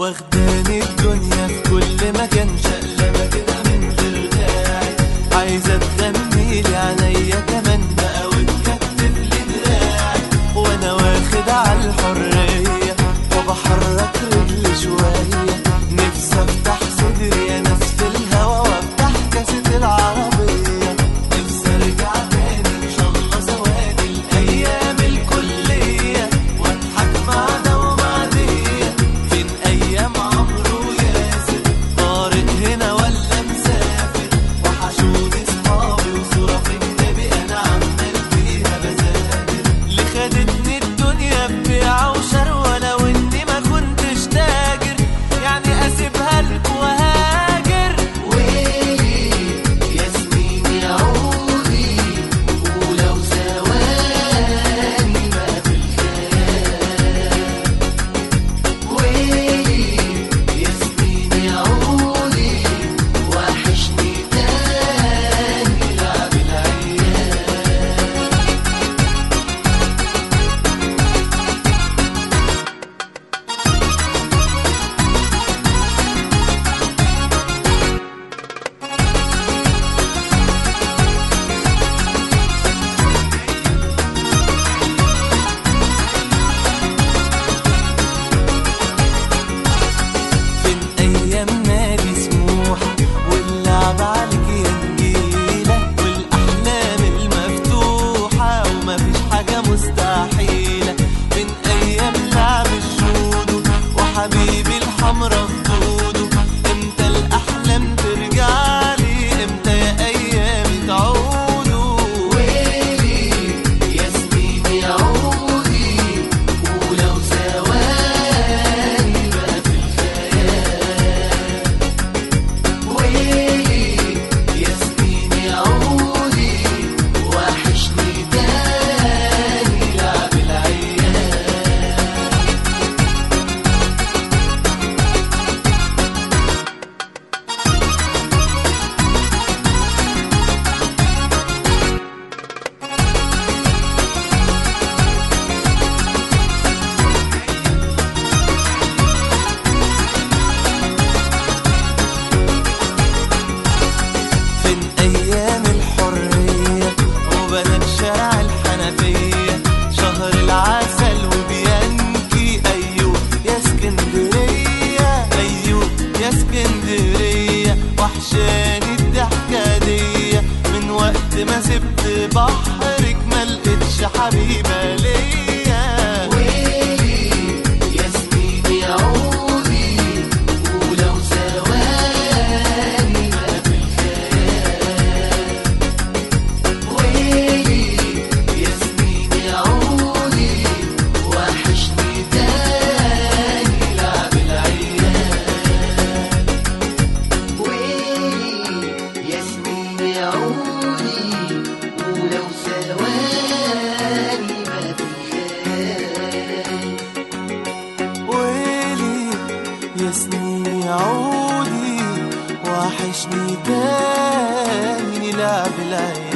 واخداني الدنيا في كل مكان، شقلبة كده من غير داعي، عايزة تغنيلي عينيا كمان بقى وتكتب لي دراعي، وانا واخد على الحرية وبحرك رجلي شوية، نفسي افتح صدري انس في الهوا وافتح كاسة العربية، نفسي ارجع تاني ان شاء الله سوادي الايام الكلية، واضحك مع ده ومع دي، فين ايام عمرو وياسر، طارق هنا ولا مسافر، وحشوني صحابي وصورة في كتابي انا عمال فيها بذاكر، اللي خدتني الدنيا ببيعة وشروة، لو اني ما كنتش تاجر يعني اسيبها لك وهاجر. ويلي يا سنين يا عودي، ولو ثواني ما في الخيال، ويلي يا سنين يا عودي، وحشني تاني لعب العيال. فين ايام نادي سموحة واللعب عليك يا نجيلة، والاحلام المفتوحة ومفيش حاجة مستحيلة، فين ايام لعب الجودو وحبيبي الحمرا خدوده، امتى الاحلام ترجعلي، امتى يا ايامي تعودوا. ويلي يا سنين يا عودي، ولو ثواني ما في الخيال، ويلي يا سنين يا عودي، وحشني تاني لعب العيال. فين ايام الحرية وبنات شارع الحنفية، شهر العسل وبيانكي، ايوه يا اسكندرية، ايوه يا اسكندرية، وحشاني الضحكة دي من وقت ما سبت بحرك ما لقيتش حبيبة ليا. ويلي يا سنين يا عودي، ولو ثواني ما في الخيال، ويلي يا سنين يا عودي، وحشني تاني لعب العيال. ويلي يا سنين يا عودي، ولو ثواني ما في الخيال، ويلي يا سنين يا عودي، وحشني تاني لعب العيال.